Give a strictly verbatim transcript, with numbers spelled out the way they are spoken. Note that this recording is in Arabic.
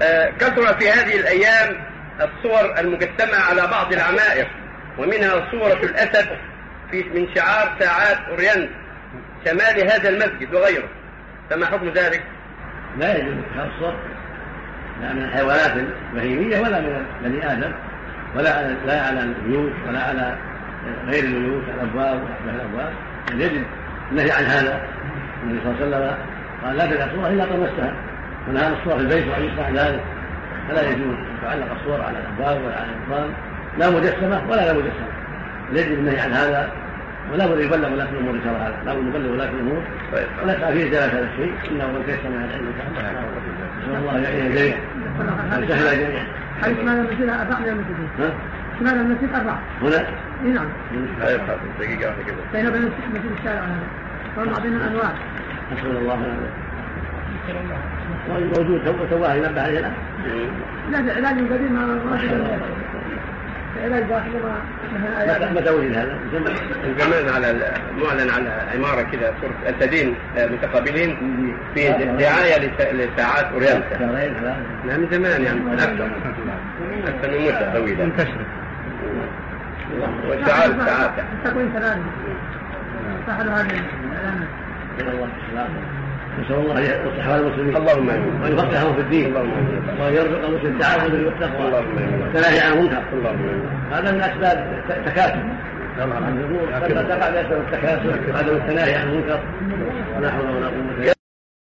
كثر في هذه الأيام الصور المجسمة على بعض العمائر، ومنها صورة الأسد في من شعار ساعات أورينت شمال هذا المسجد وغيره، فما حكم ذلك؟ لا يجوز اتخاذ الصور لا من الحيوانات البهيمية ولا من بني آدم، ولا لا على البيوت ولا على غير البيوت، الأبواب وأحباب الأبواب. يجب النهي عن هذا. النبي صلى الله عليه وسلم قال لا تدع صورة إلا طمستها، ونهى الصور في البيت وأن يصنع ذلك، فلا يجوز تعلق الصور على الأبواب ولا على الأطفال، لا مجسمة ولا لا مجسمة. يجب النهي عن هذا، ولا بد يبلغ ولاة الأمور شر هذا، لا بد يبلغ ولاة الأمور ونسعى في إزالة هذا الشيء، إنه من تيسر من العلم تعالى. نسأل الله يعين الجميع ويسهل الجميع. حيث ماذا المسجد أربع من المسجدين؟ ماذا المسجد أربع؟ هنا؟ نعم. دقيقة واحدة كذا. بين بين المسجد الشارع هذا. وما بين الأنواع. نسأل الله موجود تواه ينبه عليه الآن. لا علاج قديم ما ما علاج داخلي ما متى وجد هذا؟ من زمان على معلن على عمارة كذا صورة أسدين متقابلين في دعاية لساعات أورينتا. لا من زمان يعني أكثر أكثر من مدة طويلة. منتشرة. والساعات ساعات. تكون ثلاثة. صحوا هذه العلامات. الله السلامة. نسأل الله يصلح حال المسلمين. اللهم آمين. ويفقههم في الدين. اللهم آمين. ويرزق المسلم التعاون والتقوى. اللهم آمين. والتناهي عن المنكر. اللهم آمين. هذا من أسباب التكاسل. قد تقع بأسباب التكاسل، عدم التناهي عن المنكر. ولا حول ولا قوة إلا بالله.